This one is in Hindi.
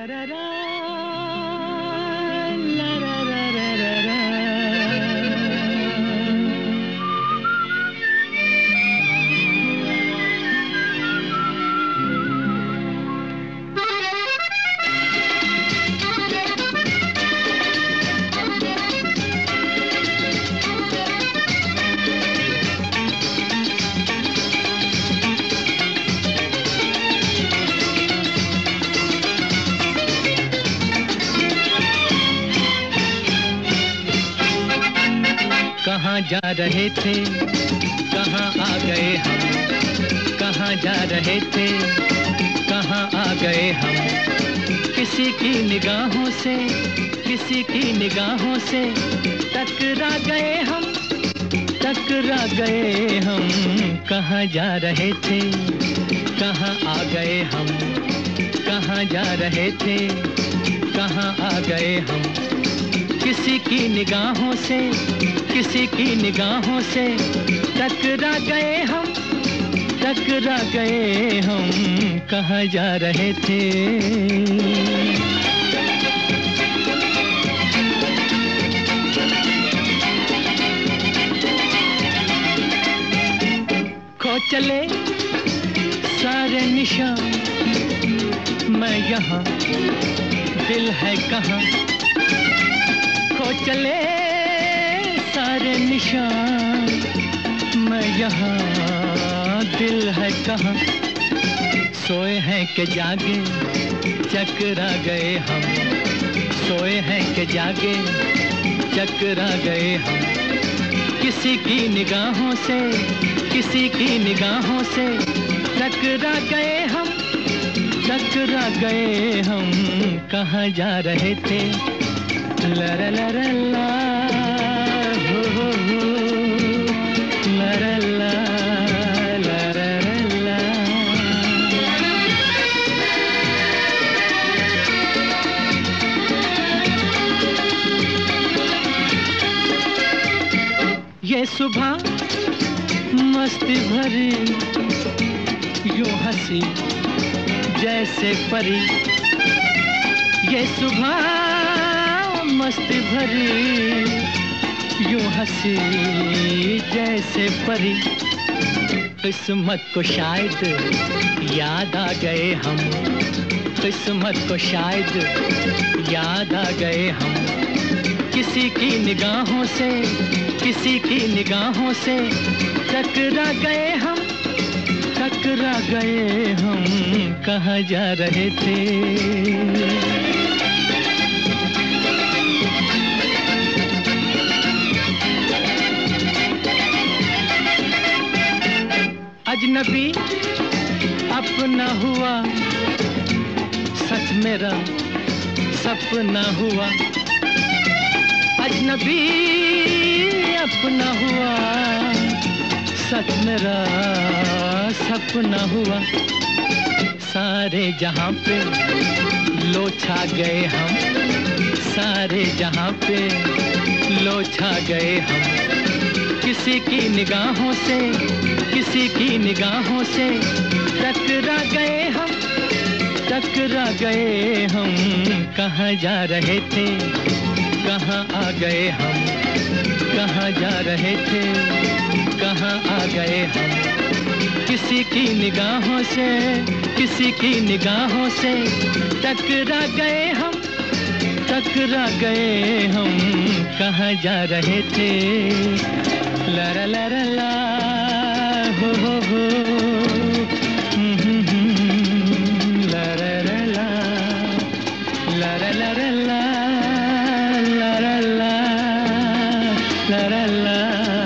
कहाँ जा रहे थे, कहाँ आ गए हम, कहाँ जा रहे थे, कहाँ आ गए हम। किसी की निगाहों से, किसी की निगाहों से टकरा गए हम, टकरा गए हम। कहाँ जा रहे थे, कहाँ आ गए हम, कहाँ जा रहे थे, कहाँ आ गए हम। किसी की निगाहों से, किसी की निगाहों से टकरा गए हम, टकरा गए हम। कहाँ जा रहे थे। खो चले सारे निशान, मैं यहाँ दिल है कहाँ। खो चले सारे निशान, मैं यहाँ दिल है कहाँ। सोए हैं कि जागे चकरा गए हम, सोए हैं कि जागे चकरा गए हम। किसी की निगाहों से, किसी की निगाहों से टकरा गए हम, टकरा गए हम। कहाँ जा रहे थे। ला ला ला ला ला, हो हो, ला ला ला, ला ला ला। ये सुबह मस्ती भरी, यूं हंसी जैसे परी। ये सुबह मस्ती भरी, यूं हंसी जैसे परी। किस्मत को शायद याद आ गए हम, किस्मत को शायद याद आ गए हम। किसी की निगाहों से, किसी की निगाहों से टकरा गए हम, टकरा गए हम। कहाँ जा रहे थे। अजनबी अपना हुआ, सच मेरा सपना हुआ। अजनबी अपना हुआ, सच मेरा सपना हुआ। सारे जहां पे लो छा गए हम, सारे जहां पे लो छा गए हम। किसी की निगाहों से, किसी की निगाहों से टकरा गए हम, टकरा गए हम। कहाँ जा रहे थे, कहाँ आ गए हम, कहाँ जा रहे थे, कहाँ आ गए हम। किसी की निगाहों से, किसी की निगाहों से टकरा गए हम, टकरा गए हम। कहाँ जा रहे थे। ला ला ला ला ला, हो हो, ला ला ला ला, ला ला ला ला, ला ला ला, ला ला ला।